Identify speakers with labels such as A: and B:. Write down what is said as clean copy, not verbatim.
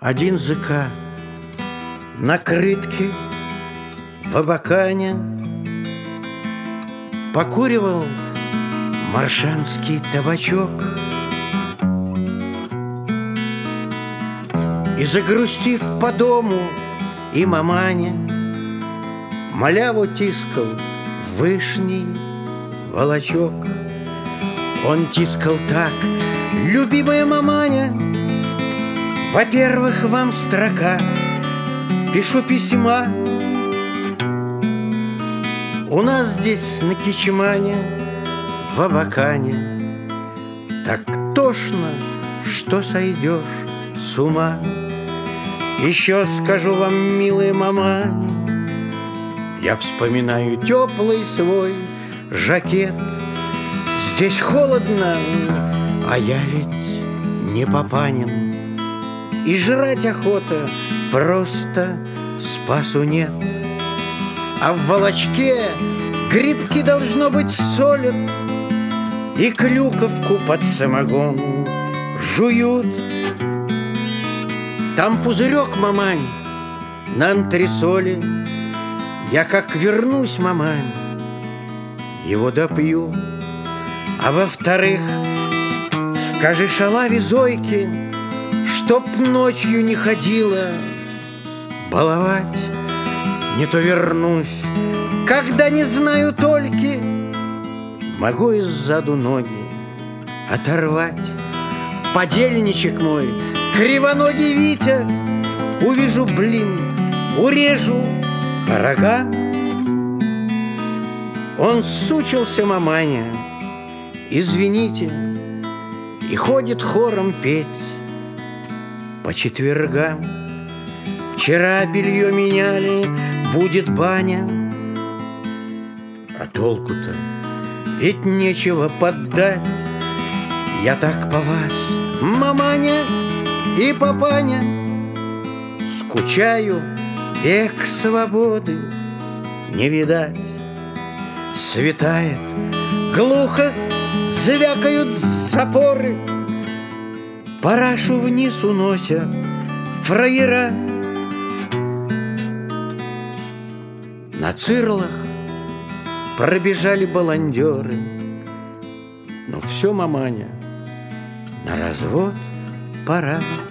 A: Один ЗК на крытке в Абакане покуривал маршанский табачок и, загрустив по дому и мамане, маляву тискал вышний волочок. Он тискал так: любимая маманя, во-первых, вам строка, пишу письма. У нас здесь на Кичмане, в Абакане, так тошно, что сойдешь с ума. Еще скажу вам, милая маманя, я вспоминаю теплый свой жакет. Здесь холодно, а я ведь не папанин, и жрать охота, просто спасу нет. А в волочке грибки, должно быть, солят, и клюковку под самогон жуют. Там пузырек, мамань, на антресоле. Я как вернусь, мамань, его допью. А во-вторых, скажи шалаве Зойке, чтоб ночью не ходила баловать. Не то вернусь, когда не знаю только, могу иззаду ноги оторвать. Подельничек мой, кривоногий Витя, увижу блин, урежу по рогам. Он сучился, маманя, извините, и ходит хором петь по четвергам. Вчера белье меняли, будет баня, а толку-то ведь нечего поддать. Я так по вас, маманя и папаня, скучаю, век свободы не видать. Светает, глухо звякают запоры, парашу вниз уносят фраера. На цирлах пробежали баландеры. Ну все, маманя, на развод пора.